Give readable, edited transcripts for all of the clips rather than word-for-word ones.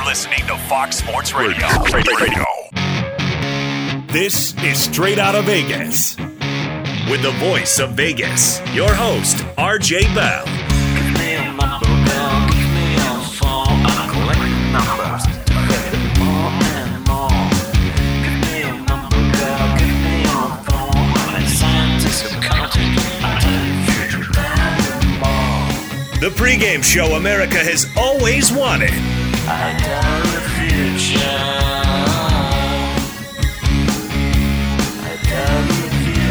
listening to Fox Sports Radio. This is Straight Outta Vegas. With the voice of Vegas, your host, RJ Bell. Give me a number, girl. Give me your phone. I'm collecting numbers. More and more. Give me a number, girl. Give me your phone. I'm a scientist of counting. I tell you future better more. The pregame show America has always wanted. I tell the future. I tell the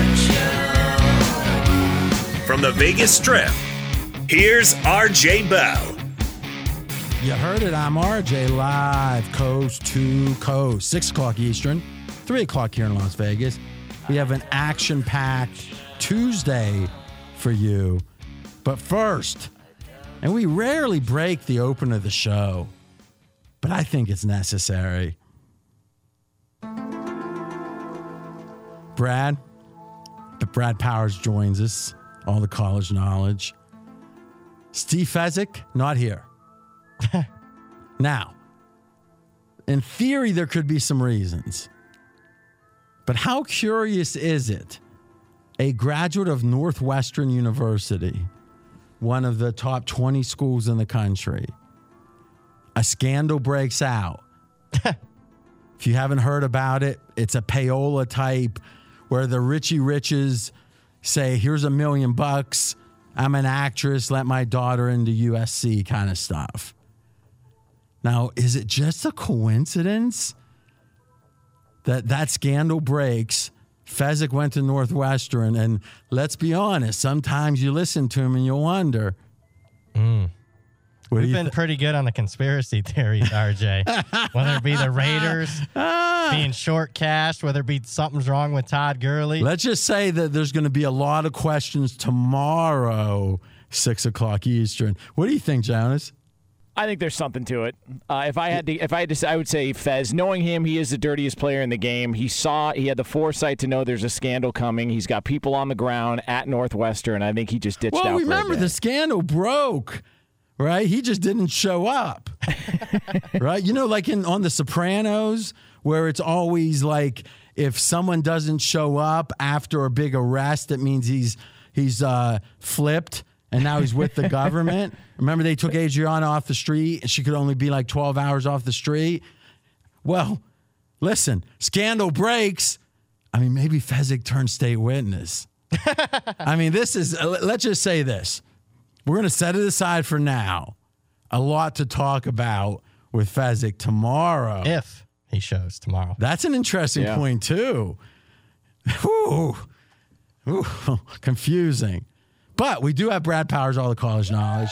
future. From the Vegas Strip, here's RJ Bell. You heard it. I'm RJ, live coast to coast. 6 o'clock Eastern, 3 o'clock here in Las Vegas. We have an action-packed Tuesday for you. But first, and we rarely break the open of the show, but I think it's necessary. Brad Powers joins us, all the college knowledge. Steve Fezzik, not here. Now, in theory, there could be some reasons. But how curious is it? A graduate of Northwestern University, one of the top 20 schools in the country, a scandal breaks out. If you haven't heard about it, it's a payola type where the Richie Riches say, here's $1 million. I'm an actress. Let my daughter into USC kind of stuff. Now, is it just a coincidence that scandal breaks? Fezzik went to Northwestern, and let's be honest, sometimes you listen to him and you wonder. We've been pretty good on the conspiracy theories, RJ. Whether it be the Raiders being short cashed, whether it be something's wrong with Todd Gurley. Let's just say that there's going to be a lot of questions tomorrow, 6 o'clock Eastern. What do you think, Jonas? I think there's something to it. If I had to say, I would say Fez. Knowing him, he is the dirtiest player in the game. He had the foresight to know there's a scandal coming. He's got people on the ground at Northwestern. I think he just ditched out. Well, remember the scandal broke, right? He just didn't show up, right? You know, like on The Sopranos, where it's always like if someone doesn't show up after a big arrest, it means he's flipped. And now he's with the government. Remember they took Adriana off the street and she could only be like 12 hours off the street? Well, listen, scandal breaks. I mean, maybe Fezzik turned state witness. I mean, let's just say this. We're going to set it aside for now. A lot to talk about with Fezzik tomorrow. If he shows tomorrow. That's an interesting point, too. Ooh, confusing. But we do have Brad Powers, all the college knowledge.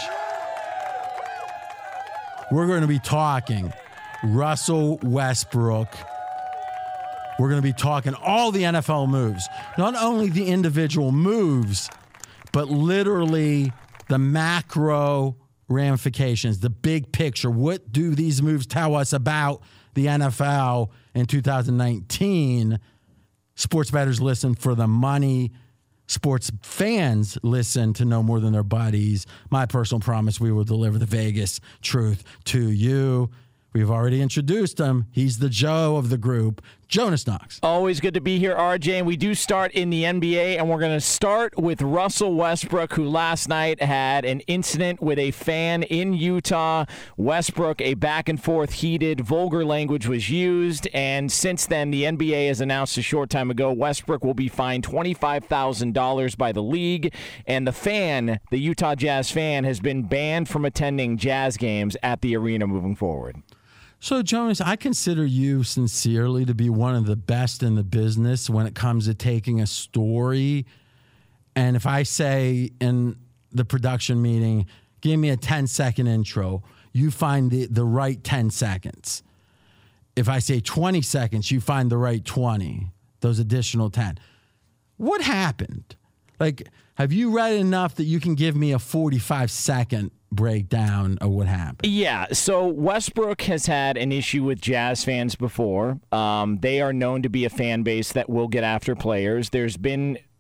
We're going to be talking Russell Westbrook. We're going to be talking all the NFL moves. Not only the individual moves, but literally the macro ramifications, the big picture. What do these moves tell us about the NFL in 2019? Sports bettors listen for the money. Sports fans listen to know more than their buddies. My personal promise, we will deliver the Vegas truth to you. We've already introduced him. He's the Joe of the group, Jonas Knox. Always good to be here, RJ. And we do start in the NBA, and we're going to start with Russell Westbrook, who last night had an incident with a fan in Utah. Westbrook, a back-and-forth heated, vulgar language was used, and since then, the NBA has announced a short time ago Westbrook will be fined $25,000 by the league, and the Utah Jazz fan, has been banned from attending Jazz games at the arena moving forward. So, Jonas, I consider you sincerely to be one of the best in the business when it comes to taking a story. And if I say in the production meeting, give me a 10-second intro, you find the right 10 seconds. If I say 20 seconds, you find the right 20, those additional 10. What happened? Like, have you read enough that you can give me a 45-second breakdown of what happened? Yeah, so Westbrook has had an issue with Jazz fans before. They are known to be a fan base that will get after players. There's been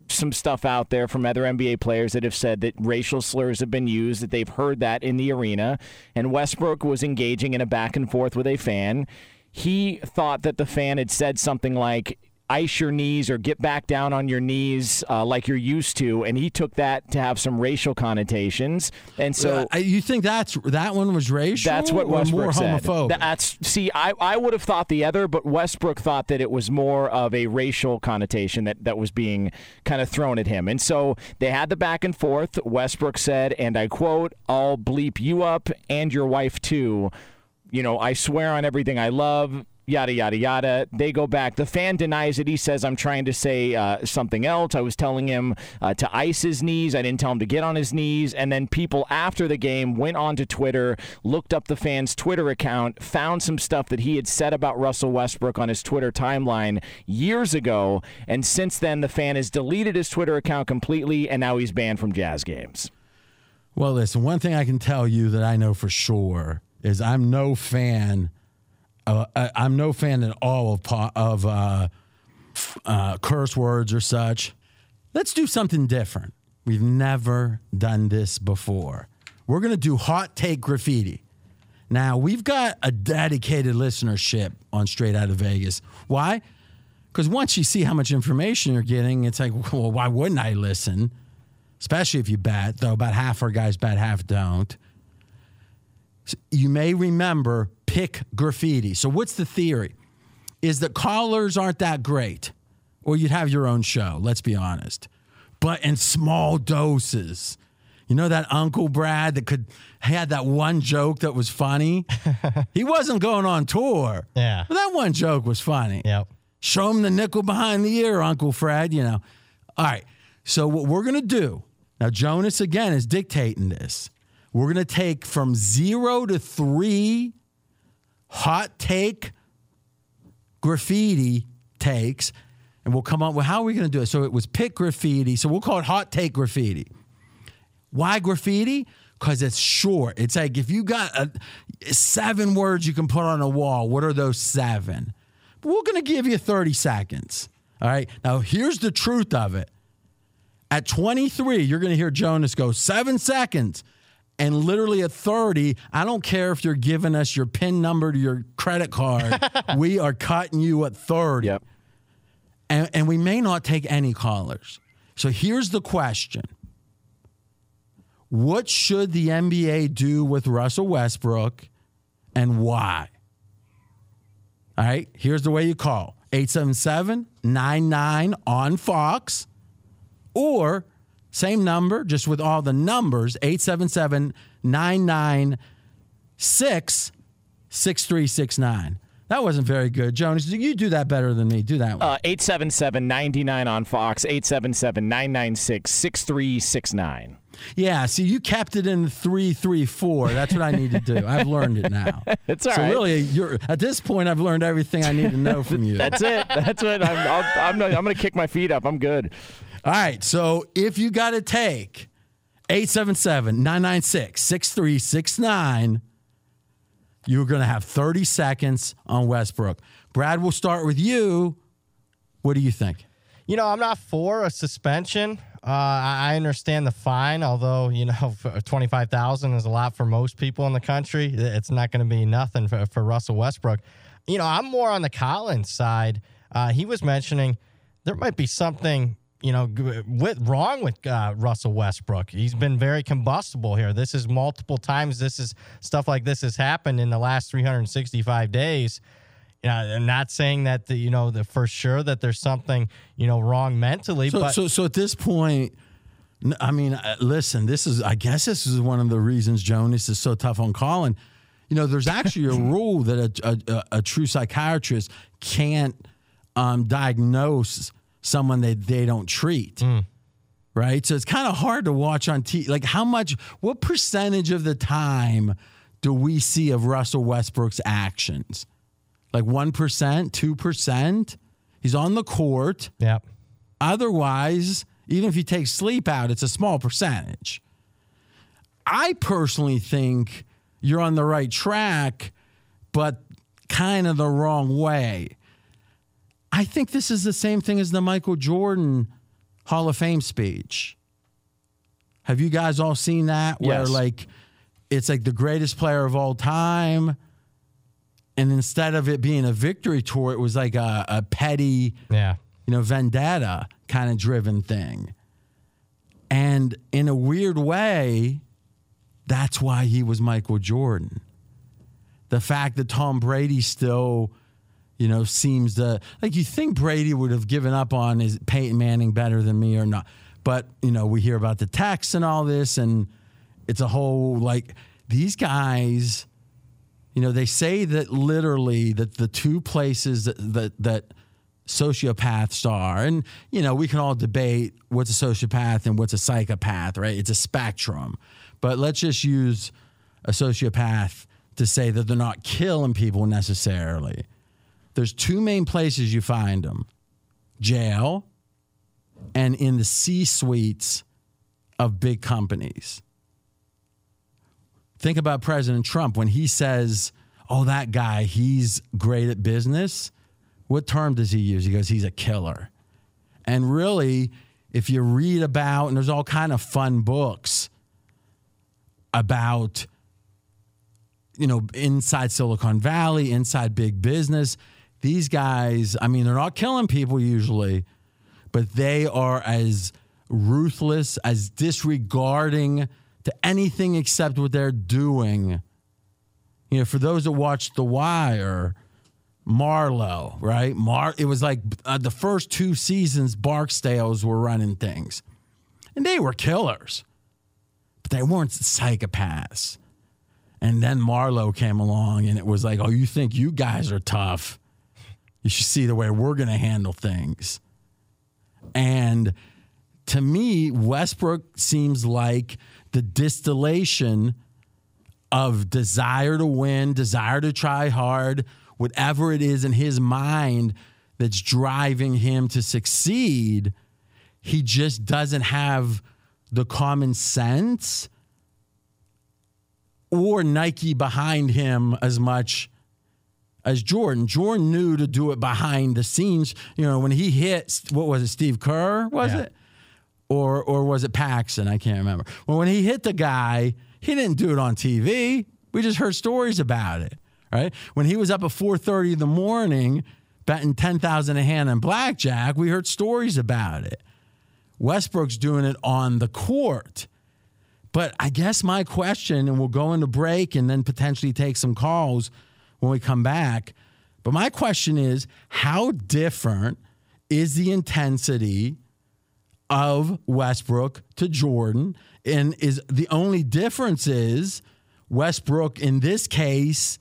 some stuff out there from other NBA players that have said that racial slurs have been used, that they've heard that in the arena, and Westbrook was engaging in a back and forth with a fan. He thought that the fan had said something like, ice your knees or get back down on your knees like you're used to, and he took that to have some racial connotations. And so you think that one was racial? That's what Westbrook more said. homophobic? I would have thought the other, but Westbrook thought that it was more of a racial connotation that was being kind of thrown at him. And so they had the back and forth. Westbrook said, and I quote, "I'll bleep you up and your wife too. I swear on everything I love." Yada, yada, yada. They go back. The fan denies it. He says, I'm trying to say something else. I was telling him to ice his knees. I didn't tell him to get on his knees. And then people after the game went onto Twitter, looked up the fan's Twitter account, found some stuff that he had said about Russell Westbrook on his Twitter timeline years ago. And since then, the fan has deleted his Twitter account completely, and now he's banned from Jazz games. Well, listen, one thing I can tell you that I know for sure is I'm no fan at all of curse words or such. Let's do something different. We've never done this before. We're going to do hot take graffiti. Now, we've got a dedicated listenership on Straight Out of Vegas. Why? Because once you see how much information you're getting, it's like, well, why wouldn't I listen? Especially if you bet, though about half our guys bet, half don't. You may remember Pick Graffiti. So what's the theory? Is that callers aren't that great, or you'd have your own show, let's be honest. But in small doses. You know that Uncle Brad that had that one joke that was funny? He wasn't going on tour. Yeah. But that one joke was funny. Yep. Show him the nickel behind the ear, Uncle Fred, All right. So what we're going to do, now Jonas, again, is dictating this. We're going to take from 0 to 3 hot take graffiti takes, and we'll come up with how are we going to do it. So it was Pick Graffiti, so we'll call it hot take graffiti. Why graffiti? Because it's short. It's like if you got 7 words you can put on a wall, what are those 7? We're going to give you 30 seconds. All right? Now, here's the truth of it. At 23, you're going to hear Jonas go 7 seconds. And literally at 30, I don't care if you're giving us your PIN number to your credit card. We are cutting you at 30. Yep. And we may not take any callers. So here's the question. What should the NBA do with Russell Westbrook and why? All right, here's the way you call. 877-99 on Fox, or same number, just with all the numbers, 877-996-6369. That wasn't very good. Jonas, you do that better than me. Do that one. 877-99 on Fox, 877-996-6369. Yeah, see, you kept it in 334. That's what I need to do. I've learned it now. It's all so right. Really, at this point, I've learned everything I need to know from you. That's it. That's it. I'm going to kick my feet up. I'm good. All right, so if you got to take 877-996-6369, you're going to have 30 seconds on Westbrook. Brad, we'll start with you. What do you think? I'm not for a suspension. I understand the fine, although, $25,000 is a lot for most people in the country. It's not going to be nothing for Russell Westbrook. I'm more on the Collins side. He was mentioning there might be something wrong with Russell Westbrook. He's been very combustible here. This is multiple times. Stuff like this has happened in the last 365 days. I'm not saying that for sure that there's something wrong mentally. So at this point, I mean, listen. I guess this is one of the reasons Jonas is so tough on Colin. There's actually a rule that a true psychiatrist can't diagnose someone that they don't treat. Right? So it's kind of hard to watch on TV. Like what percentage of the time do we see of Russell Westbrook's actions? Like 1%, 2%? He's on the court. Yep. Otherwise, even if you take sleep out, it's a small percentage. I personally think you're on the right track, but kind of the wrong way. I think this is the same thing as the Michael Jordan Hall of Fame speech. Have you guys all seen that? Where Yes. like it's like the greatest player of all time, and instead of it being a victory tour, it was like a petty, Yeah. vendetta kind of driven thing. And in a weird way, that's why he was Michael Jordan. The fact that Tom Brady still, seems to, like, you think Brady would have given up on is Peyton Manning better than me or not. But, we hear about the texts and all this, and it's a whole, like, these guys, they say that literally that the two places that sociopaths are, and, we can all debate what's a sociopath and what's a psychopath, right? It's a spectrum. But let's just use a sociopath to say that they're not killing people necessarily. There's two main places you find them: jail and in the C-suites of big companies. Think about President Trump when he says, oh, that guy, he's great at business. What term does he use? He goes, he's a killer. And really, if you read about, and there's all kind of fun books about, inside Silicon Valley, inside big business, these guys, they're not killing people usually, but they are as ruthless, as disregarding to anything except what they're doing. For those that watched The Wire, Marlowe, right? It was like the first 2 seasons, Barksdales were running things. And they were killers, but they weren't psychopaths. And then Marlowe came along, and it was like, oh, you think you guys are tough? You should see the way we're going to handle things. And to me, Westbrook seems like the distillation of desire to win, desire to try hard, whatever it is in his mind that's driving him to succeed. He just doesn't have the common sense or Nike behind him as much as Jordan. Jordan knew to do it behind the scenes. When he hit, what was it, Steve Kerr, was it? Or was it Paxson? I can't remember. Well, when he hit the guy, he didn't do it on TV. We just heard stories about it, right? When he was up at 4:30 in the morning betting $10,000 a hand on blackjack, we heard stories about it. Westbrook's doing it on the court. But I guess my question, and we'll go into break and then potentially take some calls when we come back. But my question is, how different is the intensity of Westbrook to Jordan? And is the only difference is Westbrook in this case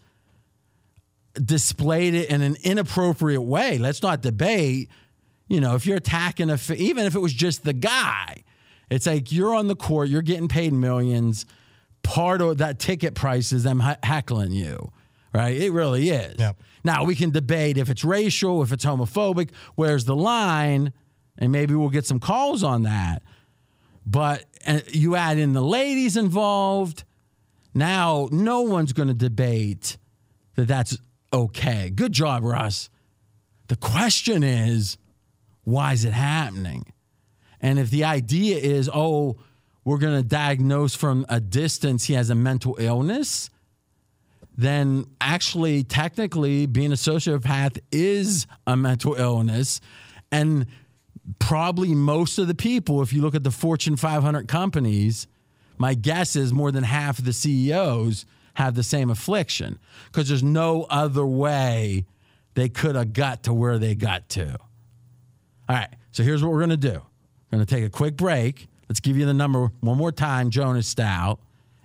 displayed it in an inappropriate way. Let's not debate, if you're attacking even if it was just the guy, it's like you're on the court, you're getting paid millions. Part of that ticket price is them heckling you. Right? It really is. Yep. Now, we can debate if it's racial, if it's homophobic, where's the line, and maybe we'll get some calls on that. But you add in the ladies involved, now no one's going to debate that that's okay. Good job, Russ. The question is, why is it happening? And if the idea is, oh, we're going to diagnose from a distance he has a mental illness, then actually, technically, being a sociopath is a mental illness. And probably most of the people, if you look at the Fortune 500 companies, my guess is more than half of the CEOs have the same affliction because there's no other way they could have got to where they got to. All right, so here's what we're going to do. We're going to take a quick break. Let's give you the number one more time, Jonas style,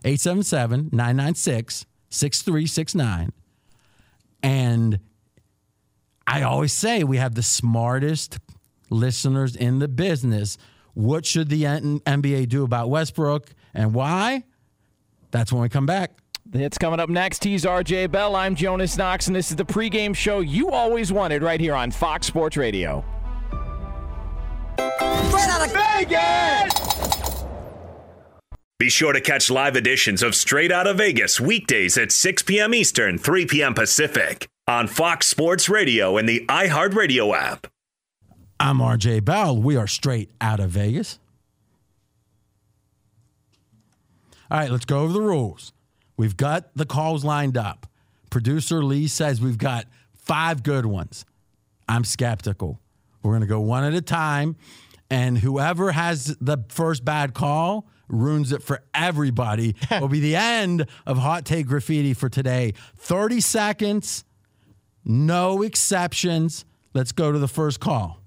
877-996-6369. And I always say we have the smartest listeners in the business. What should the NBA do about Westbrook and why? That's when we come back. It's coming up next. He's RJ Bell. I'm Jonas Knox, and this is the pregame show you always wanted right here on Fox Sports Radio. Straight out of Vegas! Be sure to catch live editions of Straight Outta Vegas weekdays at 6 p.m. Eastern, 3 p.m. Pacific on Fox Sports Radio and the iHeartRadio app. I'm RJ Bell. We are straight out of Vegas. All right, let's go over the rules. We've got the calls lined up. Producer Lee says we've got 5 good ones. I'm skeptical. We're going to go one at a time, and whoever has the first bad call ruins it for everybody. Will be the end of Hot Take Graffiti for today. 30 seconds, no exceptions. Let's go to the first call.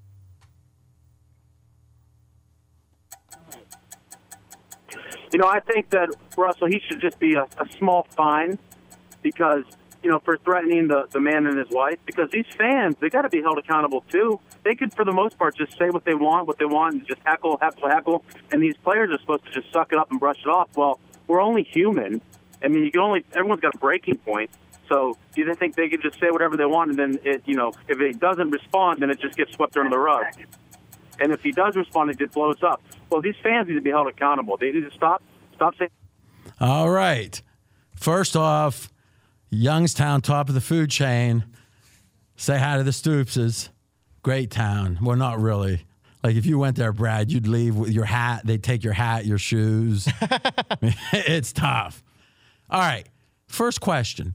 I think that, Russell, he should just be a small fine because, for threatening the man and his wife, because these fans, they got to be held accountable too. They could, for the most part, just say what they want, and just heckle, and these players are supposed to just suck it up and brush it off. Well, we're only human. I mean, everyone's got a breaking point. So do you think they could just say whatever they want, and then if it doesn't respond, then it just gets swept under the rug? And if he does respond, it just blows up. Well, these fans need to be held accountable. They need to stop saying. All right. First off, Youngstown, top of the food chain. Say hi to the Stoopses. Great town. Well, not really. Like, if you went there, Brad, you'd leave with your hat. They'd take your hat, your shoes. It's tough. All right. First question.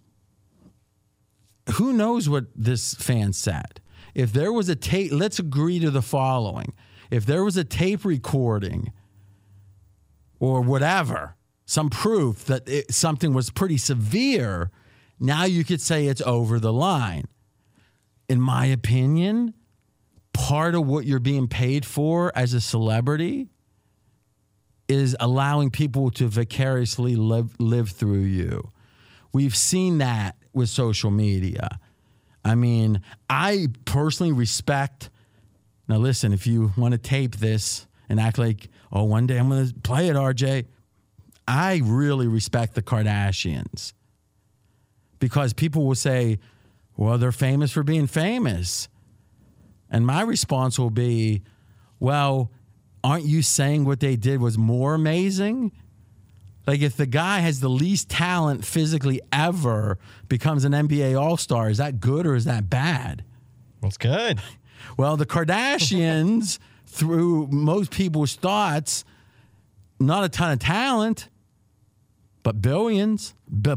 Who knows what this fan said? If there was a tape, let's agree to the following. If there was a tape recording or whatever, some proof that something was pretty severe, now you could say it's over the line. In my opinion, part of what you're being paid for as a celebrity is allowing people to vicariously live through you. We've seen that with social media. I mean, I personally respect. Now, listen, if you want to tape this and act like, oh, one day I'm going to play it, RJ, I really respect the Kardashians because people will say, well, they're famous for being famous. And my response will be, well, aren't you saying what they did was more amazing? Like, if the guy has the least talent physically ever, becomes an NBA All-Star, is that good or is that bad? That's good. Well, the Kardashians, through most people's thoughts, not a ton of talent, but billions.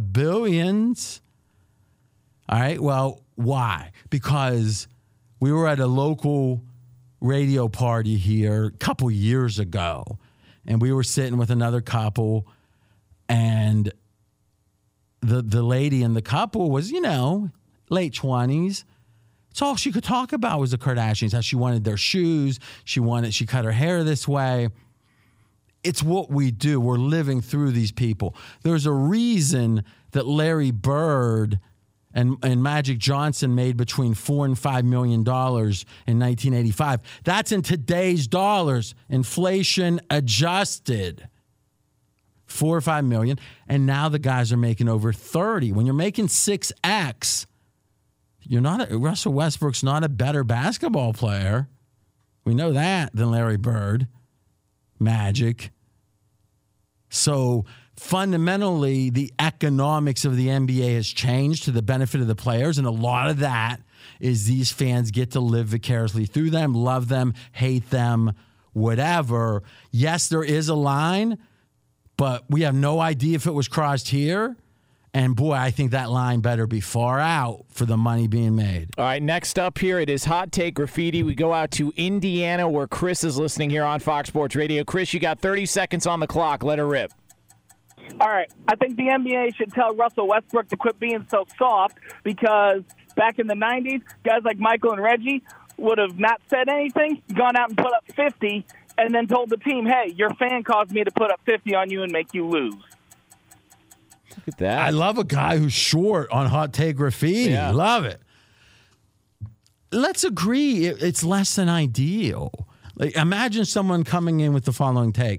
All right, well, why? Because we were at a local radio party here a couple years ago, and we were sitting with another couple, and the lady in the couple was, late 20s. It's all she could talk about was the Kardashians, how she wanted their shoes. She cut her hair this way. It's what we do. We're living through these people. There's a reason that Larry Bird and Magic Johnson made between $4 and $5 million in 1985. That's in today's dollars, inflation adjusted. 4 or 5 million, and now the guys are making over 30. When you're making 6x, Russell Westbrook's not a better basketball player. We know that than Larry Bird, Magic. So fundamentally, the economics of the NBA has changed to the benefit of the players, and a lot of that is these fans get to live vicariously through them, love them, hate them, whatever. Yes, there is a line, but we have no idea if it was crossed here. And boy, I think that line better be far out for the money being made. All right, next up here, it is Hot Take Graffiti. We go out to Indiana where Chris is listening here on Fox Sports Radio. Chris, you got 30 seconds on the clock. Let her rip. All right, I think the NBA should tell Russell Westbrook to quit being so soft because back in the 90s, guys like Michael and Reggie would have not said anything, gone out and put up 50, and then told the team, hey, your fan caused me to put up 50 on you and make you lose. Look at that. I love a guy who's short on Hot Take Graffiti. Yeah. Love it. Let's agree it's less than ideal. Like, imagine someone coming in with the following take.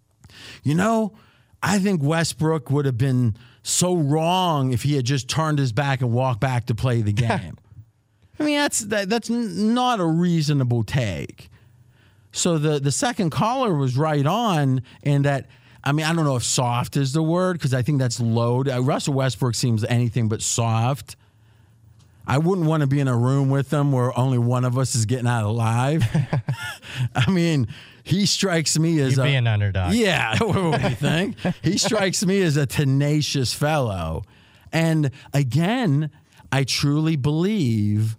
I think Westbrook would have been so wrong if he had just turned his back and walked back to play the game. I mean, that's not a reasonable take. So the second caller was right on in that, I mean, I don't know if soft is the word because I think that's low. Russell Westbrook seems anything but soft. I wouldn't want to be in a room with him where only one of us is getting out alive. I mean, he strikes me as You'd be an underdog. Yeah, what do you think? He strikes me as a tenacious fellow. And again, I truly believe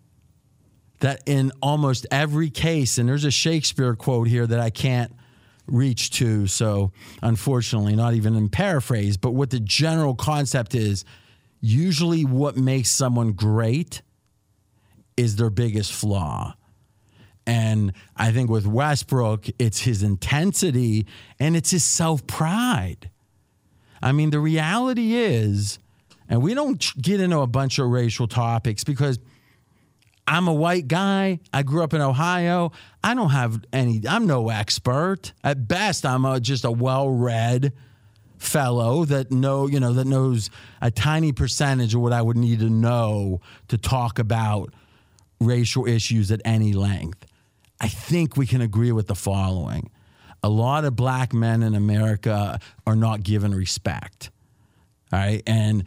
that in almost every case, and there's a Shakespeare quote here that I can't reach to, so unfortunately, not even in paraphrase, but what the general concept is, usually what makes someone great is their biggest flaw. And I think with Westbrook, it's his intensity and it's his self-pride. I mean, the reality is, and we don't get into a bunch of racial topics because I'm a white guy. I grew up in Ohio. I don't have I'm no expert. At best, I'm just a well-read fellow that knows a tiny percentage of what I would need to know to talk about racial issues at any length. I think we can agree with the following. A lot of black men in America are not given respect. All right. And,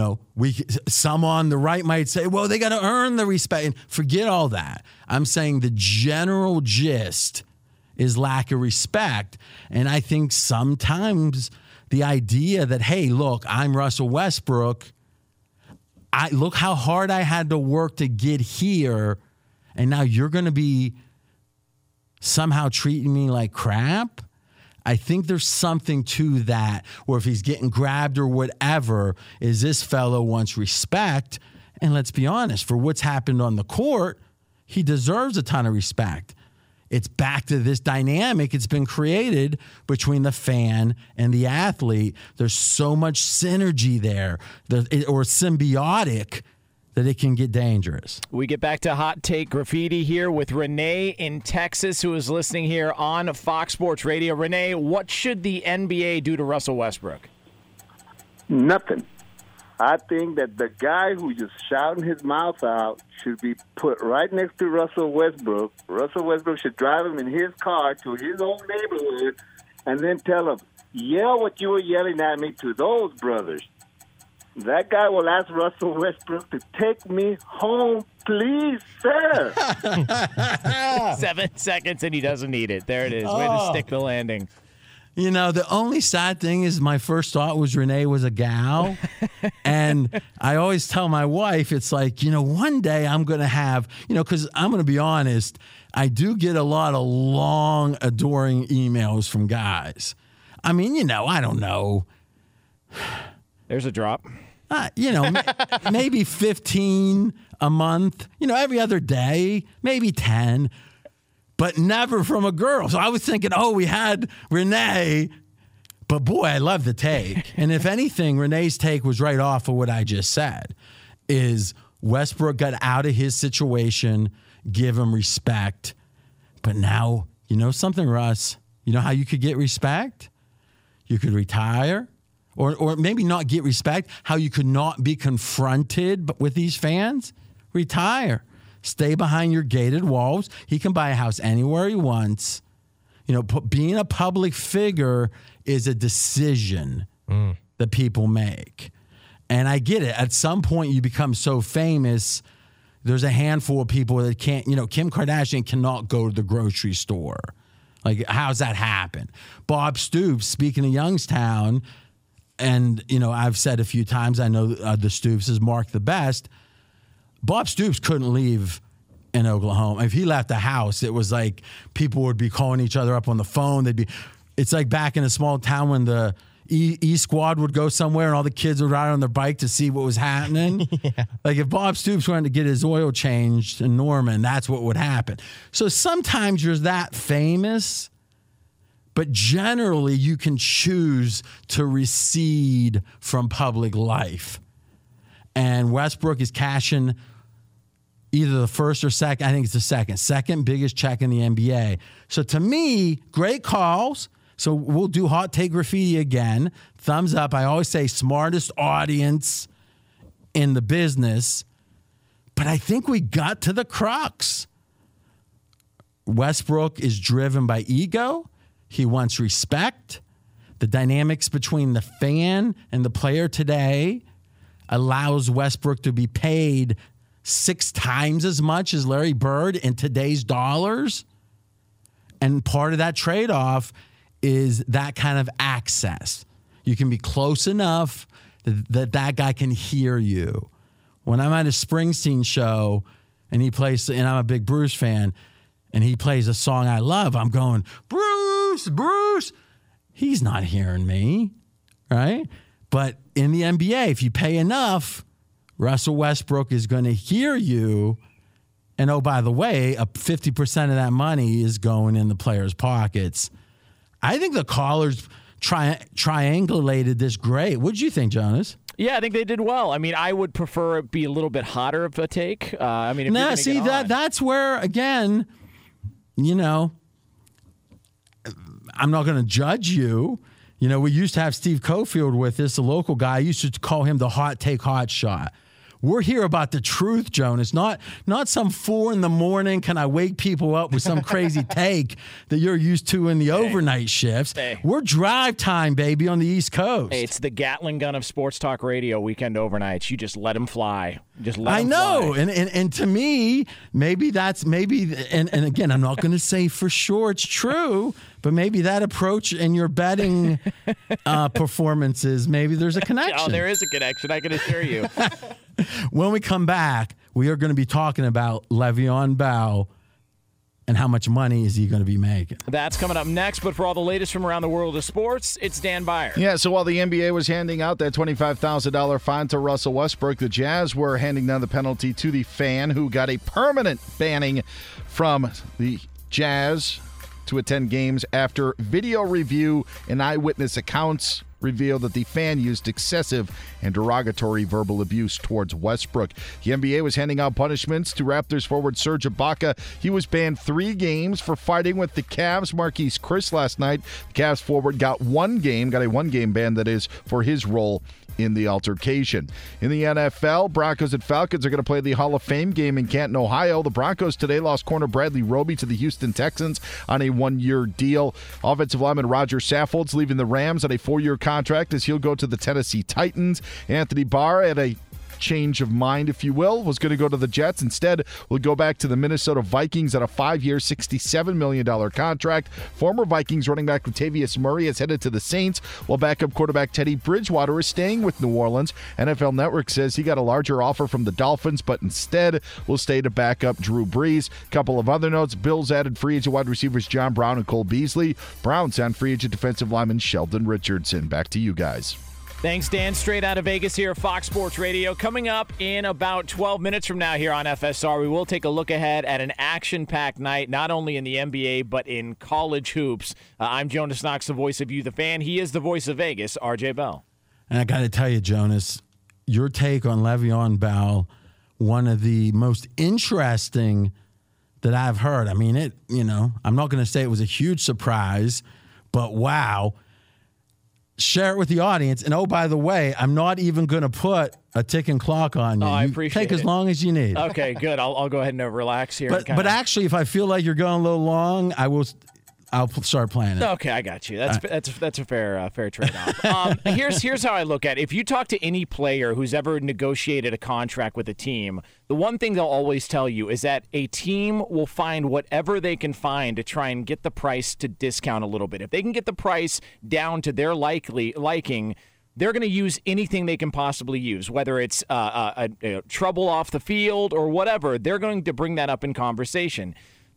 some on the right might say, well, they got to earn the respect. And forget all that. I'm saying the general gist is lack of respect. And I think sometimes the idea that, hey, look, I'm Russell Westbrook. Look how hard I had to work to get here. And now you're going to be somehow treating me like crap. I think there's something to that, or if he's getting grabbed or whatever, is this fellow wants respect. And let's be honest, for what's happened on the court, he deserves a ton of respect. It's back to this dynamic it's been created between the fan and the athlete. There's so much synergy there, or symbiotic, that it can get dangerous. We get back to Hot Take Graffiti here with Renee in Texas, who is listening here on Fox Sports Radio. Renee, what should the NBA do to Russell Westbrook? Nothing. I think that the guy who just shouting his mouth out should be put right next to Russell Westbrook. Russell Westbrook should drive him in his car to his own neighborhood and then tell him, yell what you were yelling at me to those brothers. That guy will ask Russell Westbrook to take me home, please, sir. 7 seconds and he doesn't need it. There it is. Way to stick the landing. The only sad thing is my first thought was Renee was a gal. And I always tell my wife, it's like, one day I'm going to have, because I'm going to be honest, I do get a lot of long, adoring emails from guys. I mean, I don't know. There's a drop. Maybe 15 a month, every other day, maybe 10. But never from a girl. So I was thinking, we had Renee. But boy, I love the take. And if anything, Renee's take was right off of what I just said, is Westbrook got out of his situation, give him respect. But now, something, Russ? You know how you could get respect? You could retire. Or maybe not get respect, how you could not be confronted with these fans? Retire. Stay behind your gated walls. He can buy a house anywhere he wants. Being a public figure is a decision that people make. And I get it. At some point, you become so famous, there's a handful of people that can't, Kim Kardashian cannot go to the grocery store. Like, how's that happen? Bob Stoops, speaking of Youngstown, and, I've said a few times, I know the Stoops is Mark the best. Bob Stoops couldn't leave in Oklahoma. If he left the house, it was like people would be calling each other up on the phone. It's like back in a small town when the E Squad would go somewhere and all the kids would ride on their bike to see what was happening. Yeah. Like if Bob Stoops wanted to get his oil changed in Norman, that's what would happen. So sometimes you're that famous, but generally you can choose to recede from public life. And Westbrook is cashing either the first or second. I think it's the second biggest check in the NBA. So to me, great calls. So we'll do Hot Take Graffiti again. Thumbs up. I always say smartest audience in the business. But I think we got to the crux. Westbrook is driven by ego. He wants respect. The dynamics between the fan and the player today allows Westbrook to be paid 6 times as much as Larry Bird in today's dollars. And part of that trade-off is that kind of access. You can be close enough that guy can hear you. When I'm at a Springsteen show and he plays, and I'm a big Bruce fan, and he plays a song I love, I'm going, Bruce, Bruce. He's not hearing me, right? But in the NBA, if you pay enough, Russell Westbrook is going to hear you. And oh, by the way, 50% of that money is going in the players' pockets. I think the callers triangulated this great. What did you think, Jonas? Yeah, I think they did well. I mean, I would prefer it be a little bit hotter of a take. I mean, if now, see, that's where, again, you know, I'm not going to judge you. You know, we used to have Steve Cofield with us, a local guy. I used to call him the hot take hot shot. We're here about the truth, Jonas, not some 4 a.m. Can I wake people up with some crazy take that you're used to in the overnight shifts? Hey. We're drive time, baby, on the East Coast. Hey, it's the Gatling gun of sports talk radio weekend overnights. You just let them fly. Just let them know. fly. And to me, maybe and again, I'm not going to say for sure it's true, but maybe that approach in your betting performances, maybe there's a connection. Oh, there is a connection, I can assure you. When we come back, we are going to be talking about Le'Veon Bell and how much money is he going to be making. That's coming up next, but for all the latest from around the world of sports, it's Dan Byer. Yeah, so while the NBA was handing out that $25,000 fine to Russell Westbrook, the Jazz were handing down the penalty to the fan who got a permanent banning from the Jazz to attend games after video review and eyewitness accounts revealed that the fan used excessive and derogatory verbal abuse towards Westbrook. The NBA was handing out punishments to Raptors forward Serge Ibaka. He was banned 3 games for fighting with the Cavs' Marquise Chris last night. The Cavs forward got a 1-game ban, that is, for his role in the altercation. In the NFL, Broncos and Falcons are going to play the Hall of Fame game in Canton, Ohio. The Broncos today lost corner Bradley Roby to the Houston Texans on a 1-year deal. Offensive lineman Roger Saffold's leaving the Rams on a 4-year contract as he'll go to the Tennessee Titans. Anthony Barr at a change of mind, if you will, was going to go to the Jets. Instead, will go back to the Minnesota Vikings on a 5-year, $67 million contract. Former Vikings running back Latavius Murray is headed to the Saints, while backup quarterback Teddy Bridgewater is staying with New Orleans. NFL Network says he got a larger offer from the Dolphins, but instead will stay to back up Drew Brees. Couple of other notes: Bills added free agent wide receivers John Brown and Cole Beasley. Browns signed free agent defensive lineman Sheldon Richardson. Back to you guys. Thanks, Dan. Straight out of Vegas here, Fox Sports Radio. Coming up in about 12 minutes from now here on FSR, we will take a look ahead at an action-packed night, not only in the NBA, but in college hoops. I'm Jonas Knox, the voice of You, the fan. He is the voice of Vegas, RJ Bell. And I got to tell you, Jonas, your take on Le'Veon Bell, one of the most interesting that I've heard. I mean, I'm not going to say it was a huge surprise, but wow. Share it with the audience. And, oh, by the way, I'm not even going to put a ticking clock on you. I appreciate it. Take as long as you need. Okay, good. I'll go ahead and relax here. But actually, if I feel like you're going a little long, I'll start playing it. Okay, I got you. That's a fair trade-off. Here's how I look at it. If you talk to any player who's ever negotiated a contract with a team, the one thing they'll always tell you is that a team will find whatever they can find to try and get the price to discount a little bit. If they can get the price down to their liking, they're going to use anything they can possibly use, whether it's trouble off the field or whatever. They're going to bring that up in conversation.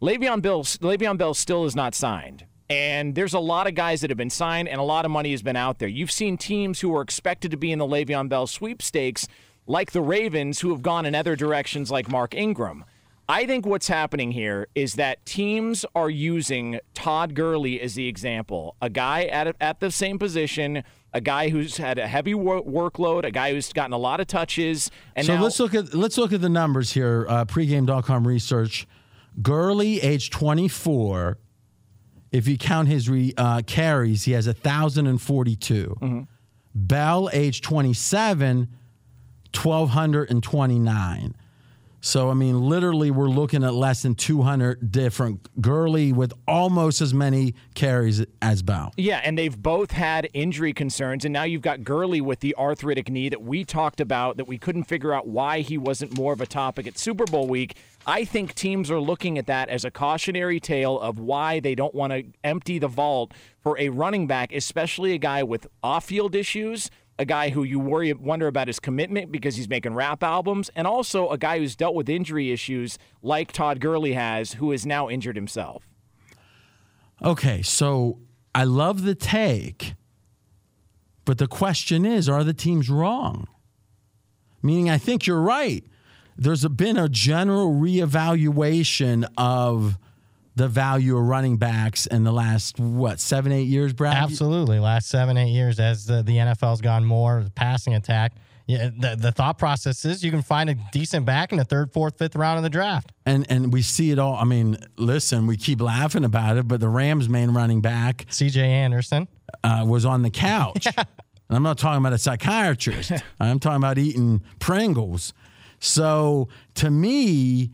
Le'Veon Bell still is not signed. And there's a lot of guys that have been signed and a lot of money has been out there. You've seen teams who are expected to be in the Le'Veon Bell sweepstakes, like the Ravens, who have gone in other directions like Mark Ingram. I think what's happening here is that teams are using Todd Gurley as the example, a guy at the same position, a guy who's had a heavy workload, a guy who's gotten a lot of touches. And so now, let's look at the numbers here. Pregame.com research. Gurley, age 24. If you count his carries, he has 1,042. Mm-hmm. Bell, age 27, 1,229. So, I mean, literally, we're looking at less than 200 different Gurley with almost as many carries as Bell. Yeah, and they've both had injury concerns, and now you've got Gurley with the arthritic knee that we talked about, that we couldn't figure out why he wasn't more of a topic at Super Bowl week. I think teams are looking at that as a cautionary tale of why they don't want to empty the vault for a running back, especially a guy with off-field issues, a guy who you wonder about his commitment because he's making rap albums, and also a guy who's dealt with injury issues like Todd Gurley has, who is now injured himself. Okay, so I love the take, but the question is, are the teams wrong? Meaning, I think you're right. There's been a general reevaluation of the value of running backs in the last, 7-8 years, Brad? Absolutely. Last 7-8 years, as the NFL's gone more passing attack, yeah, the thought process is you can find a decent back in the 3rd, 4th, 5th round of the draft. And we see it all. I mean, listen, we keep laughing about it, but the Rams' main running back, C.J. Anderson, was on the couch. And I'm not talking about a psychiatrist. I'm talking about eating Pringles. So, to me,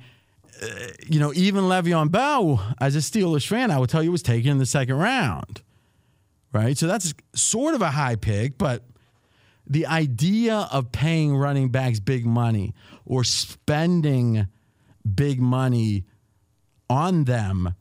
even Le'Veon Bell, as a Steelers fan, I would tell you was taken in the 2nd round, right? So that's sort of a high pick, but the idea of paying running backs big money or spending big money on them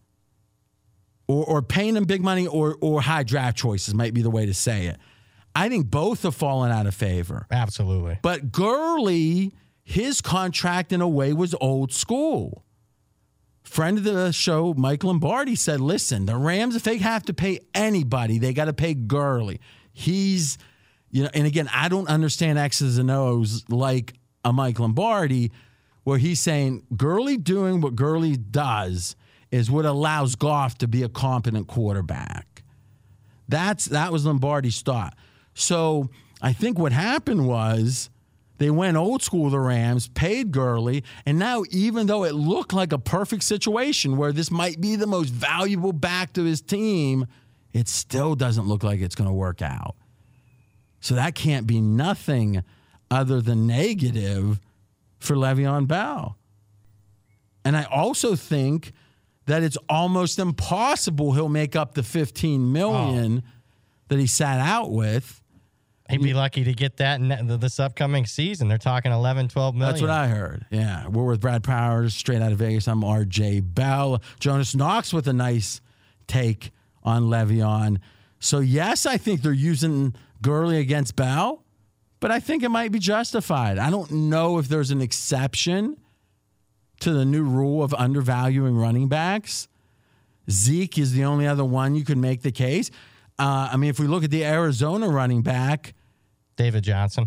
or paying them big money or high draft choices might be the way to say it. I think both have fallen out of favor. Absolutely. But Gurley, his contract in a way was old school. Friend of the show, Mike Lombardi, said, listen, the Rams, if they have to pay anybody, they got to pay Gurley. He's, and again, I don't understand X's and O's like a Mike Lombardi, where he's saying Gurley doing what Gurley does is what allows Goff to be a competent quarterback. That was Lombardi's thought. So I think what happened was they went old school, the Rams, paid Gurley, and now even though it looked like a perfect situation where this might be the most valuable back to his team, it still doesn't look like it's going to work out. So that can't be nothing other than negative for Le'Veon Bell. And I also think that it's almost impossible he'll make up the $15 million that he sat out with. He'd be lucky to get that this upcoming season. They're talking 11, 12 million. That's what I heard. Yeah. We're with Brad Powers, straight out of Vegas. I'm RJ Bell. Jonas Knox with a nice take on Le'Veon. So, yes, I think they're using Gurley against Bell, but I think it might be justified. I don't know if there's an exception to the new rule of undervaluing running backs. Zeke is the only other one you could make the case. If we look at the Arizona running back, David Johnson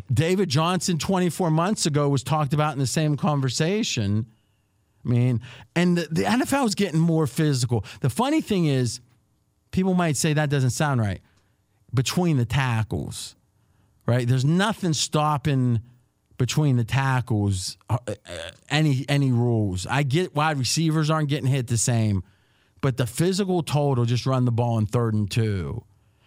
24 months ago was talked about in the same conversation. And the NFL is getting more physical. The funny thing is, people might say that doesn't sound right. Between the tackles, right? There's nothing stopping between the tackles, any rules. I get wide receivers aren't getting hit the same, but the physical total, just run the ball in 3rd and 2,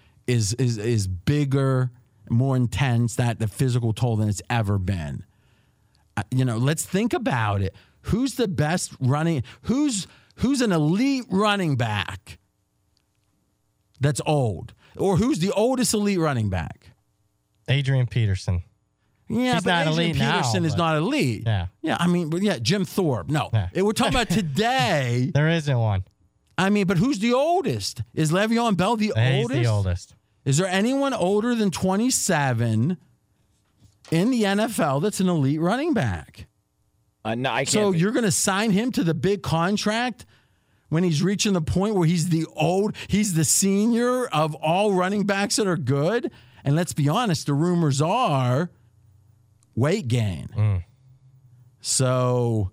is bigger, more intense, that the physical toll than it's ever been. Let's think about it. Who's the best running? Who's an elite running back that's old? Or who's the oldest elite running back? Adrian Peterson. Yeah, He's but not Adrian elite Peterson now, is not elite. Yeah. Jim Thorpe. No. Yeah. We're talking about today. There isn't one. But who's the oldest? Is Le'Veon Bell the oldest? He's the oldest. Is there anyone older than 27 in the NFL that's an elite running back? No, I can't. So you're going to sign him to the big contract when he's reaching the point where he's the senior of all running backs that are good? And let's be honest, the rumors are weight gain. So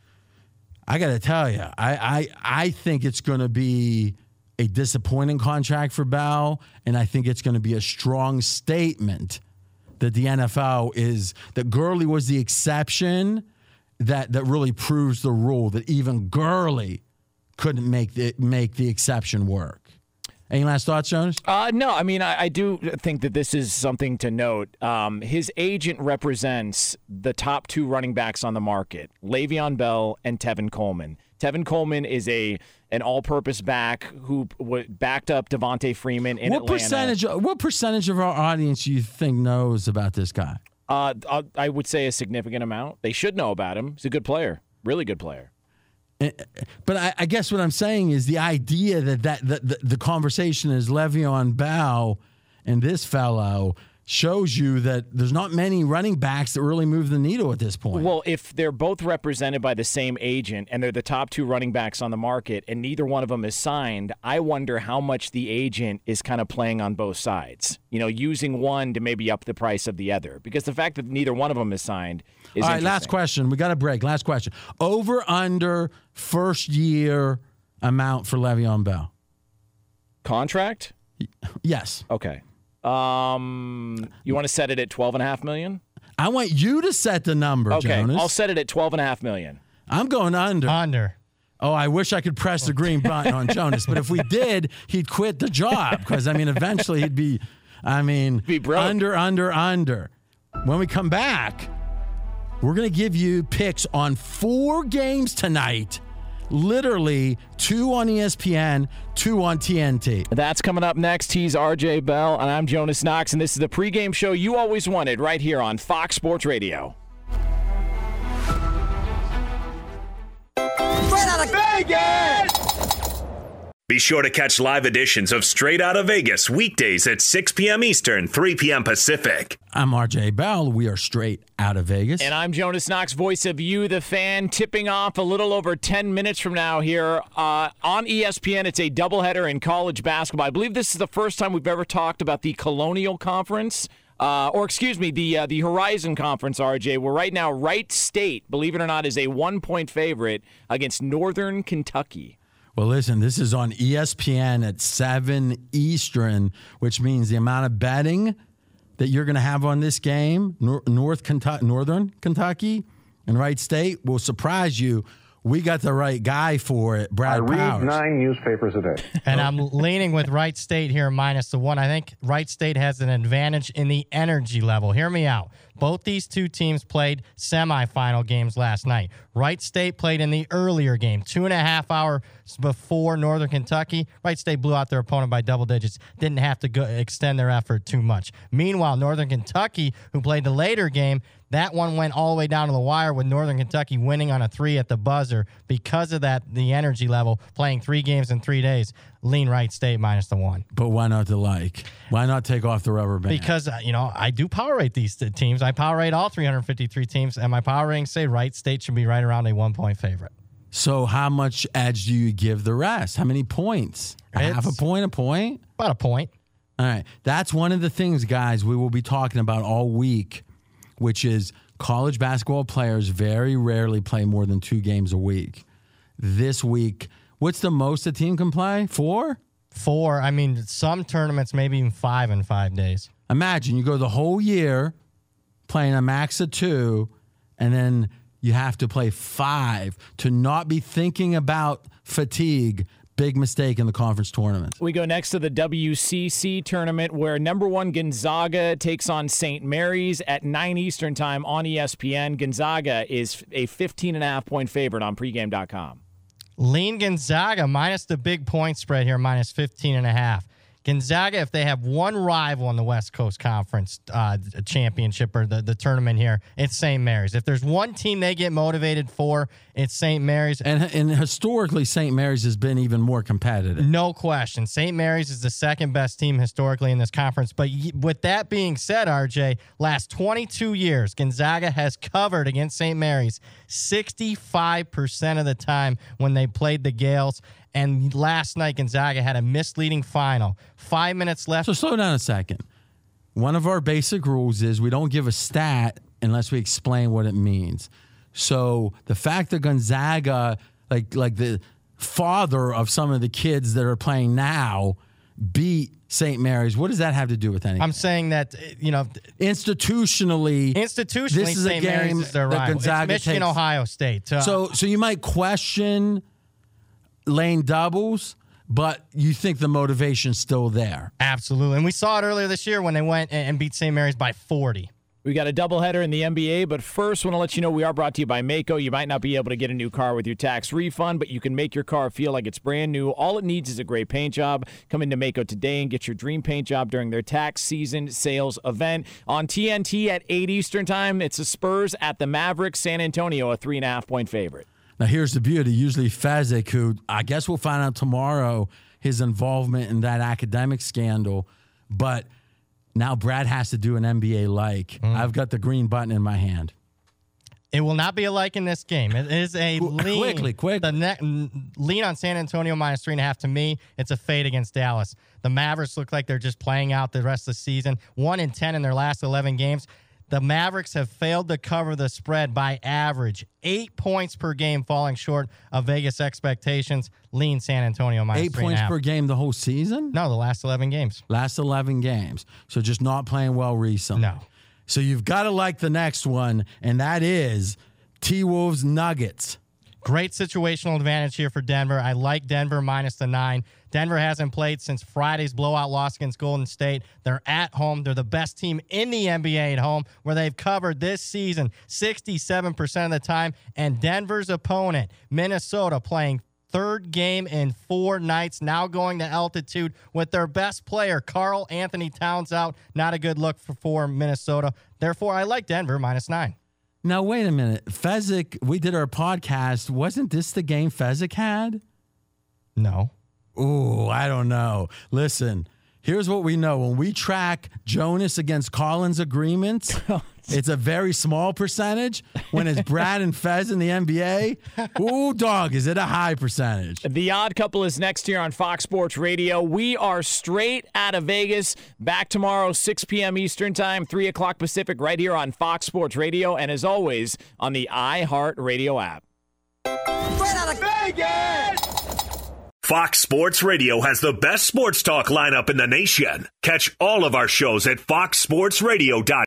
I got to tell you, I think it's going to be a disappointing contract for Bell, and I think it's going to be a strong statement that the NFL is, that Gurley was the exception that really proves the rule, that even Gurley couldn't make the exception work. Any last thoughts, Jonas? No, I mean, I do think that this is something to note. His agent represents the top 2 running backs on the market, Le'Veon Bell and Tevin Coleman. Tevin Coleman is an all-purpose back who backed up Devontae Freeman in Atlanta. What percentage of our audience do you think knows about this guy? I would say a significant amount. They should know about him. He's a good player, really good player. But I guess what I'm saying is the idea that the conversation is Le'Veon Bell and this fellow shows you that there's not many running backs that really move the needle at this point. Well, if they're both represented by the same agent and they're the top 2 running backs on the market and neither one of them is signed, I wonder how much the agent is kind of playing on both sides, using one to maybe up the price of the other. Because the fact that neither one of them is signed is all right, interesting. last question. We got a break. Last question. Over, under, first year amount for Le'Veon Bell? Contract? Yes. Okay. You want to set it at $12.5 million? I want you to set the number, okay, Jonas. I'll set it at $12.5 million. I'm going under. Under. Oh, I wish I could press the green button on Jonas, but if we did, he'd quit the job because, eventually he'd be, broke. under. When we come back, we're going to give you picks on 4 games tonight. Literally 2 on ESPN, 2 on TNT. That's coming up next. He's RJ Bell, and I'm Jonas Knox, and this is the pregame show you always wanted right here on Fox Sports Radio. Straight out of Vegas! Be sure to catch live editions of Straight Outta Vegas weekdays at 6 p.m. Eastern, 3 p.m. Pacific. I'm RJ Bell. We are Straight Outta Vegas. And I'm Jonas Knox, voice of You, the fan, tipping off a little over 10 minutes from now here on ESPN. It's a doubleheader in college basketball. I believe this is the first time we've ever talked about the Colonial Conference. The Horizon Conference, RJ, where right now Wright State, believe it or not, is a 1-point favorite against Northern Kentucky. Well, listen, this is on ESPN at 7 Eastern, which means the amount of betting that you're going to have on this game, Northern Kentucky and Wright State, will surprise you. We got the right guy for it, Brad Powers. I read 9 newspapers a day. And I'm leaning with Wright State here -1. I think Wright State has an advantage in the energy level. Hear me out. Both these 2 teams played semifinal games last night. Wright State played in the earlier game, 2.5 hours before Northern Kentucky. Wright State blew out their opponent by double digits, didn't have to extend their effort too much. Meanwhile, Northern Kentucky, who played the later game, that one went all the way down to the wire with Northern Kentucky winning on a 3 at the buzzer. Because of that, the energy level, playing 3 games in 3 days, lean Wright State -1. But why not the like? Why not take off the rubber band? Because, I do power rate these teams. I power rate all 353 teams, and my power ratings say Wright State should be right around a 1-point favorite. So how much edge do you give the rest? How many points? Half a point, a point? About a point. All right. That's one of the things, guys, we will be talking about all week, which is college basketball players very rarely play more than 2 games a week. This week, what's the most a team can play? 4? 4. Some tournaments, maybe even 5 in 5 days. Imagine you go the whole year playing a max of 2, and then you have to play 5 to not be thinking about fatigue. Big mistake in the conference tournament. We go next to the WCC tournament where number 1 Gonzaga takes on St. Mary's at 9 Eastern time on ESPN. Gonzaga is a 15.5-point favorite on pregame.com. Lean Gonzaga minus the big point spread here, -15.5. Gonzaga, if they have one rival in the West Coast Conference championship or the tournament here, it's St. Mary's. If there's one team they get motivated for, it's St. Mary's. And historically, St. Mary's has been even more competitive. No question. St. Mary's is the second best team historically in this conference. But with that being said, RJ, last 22 years, Gonzaga has covered against St. Mary's 65% of the time when they played the Gales. And last night, Gonzaga had a misleading final. 5 minutes left. So slow down a second. One of our basic rules is we don't give a stat unless we explain what it means. So the fact that Gonzaga, like the father of some of the kids that are playing now, beat St. Mary's, what does that have to do with anything? I'm saying that, institutionally, this is St. a game Mary's is their that rival. Gonzaga it's Michigan, takes. Ohio State. So you might question lane doubles, but you think the motivation's still there. Absolutely. And we saw it earlier this year when they went and beat St. Mary's by 40. We got a doubleheader in the NBA, but first, want to let you know we are brought to you by Maaco. You might not be able to get a new car with your tax refund, but you can make your car feel like it's brand new. All it needs is a great paint job. Come into Maaco today and get your dream paint job during their tax season sales event. On TNT at 8 Eastern Time, it's the Spurs at the Mavericks. San Antonio, a 3.5-point favorite. Now, here's the beauty. Usually Fezzik, who I guess we'll find out tomorrow his involvement in that academic scandal, but now Brad has to do an NBA like. I've got the green button in my hand. It will not be a like in this game. It is a lean. Quick. The lean on San Antonio minus 3.5. To me, it's a fade against Dallas. The Mavericks look like they're just playing out the rest of the season. 1-10 in their last 11 games. The Mavericks have failed to cover the spread by average. 8 points per game, falling short of Vegas expectations. Lean San Antonio minus 3.5. 8 points per game the whole season? No, the last 11 games. Last 11 games. So just not playing well recently. No. So you've got to like the next one, and that is T-Wolves Nuggets. Great situational advantage here for Denver. I like Denver minus the 9. Denver hasn't played since Friday's blowout loss against Golden State. They're at home. They're the best team in the NBA at home, where they've covered this season 67% of the time. And Denver's opponent, Minnesota, playing third game in 4 nights, now going to altitude with their best player, Karl Anthony Towns, out. Not a good look for Minnesota. Therefore, I like Denver minus 9. Now, wait a minute. Fezzik, we did our podcast. Wasn't this the game Fezzik had? No. Ooh, I don't know. Listen, here's what we know. When we track Jonas against Collins agreements, it's a very small percentage. When it's Brad and Fez in the NBA, ooh, dog, is it a high percentage? The Odd Couple is next here on Fox Sports Radio. We are straight out of Vegas. Back tomorrow, 6 p.m. Eastern Time, 3 o'clock Pacific, right here on Fox Sports Radio. And as always, on the iHeartRadio app. Straight out of Vegas! Fox Sports Radio has the best sports talk lineup in the nation. Catch all of our shows at foxsportsradio.com.